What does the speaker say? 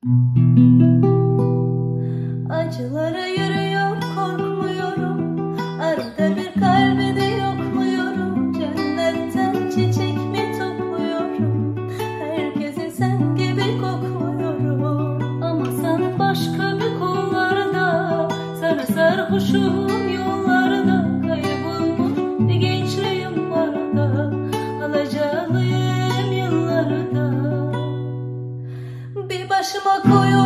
Acılara yürüyor, korkmuyorum. Arada bir kalbini yokluyorum. Cennetten çiçek mi topluyorum? Herkesi sen gibi kokluyorum. Ama sen başka bir kollarda, sana sarhoşum yollarda. Kaybolmuş bir gençliğim var da, alacağlıyım yıllarda. Bir başıma koyuyorum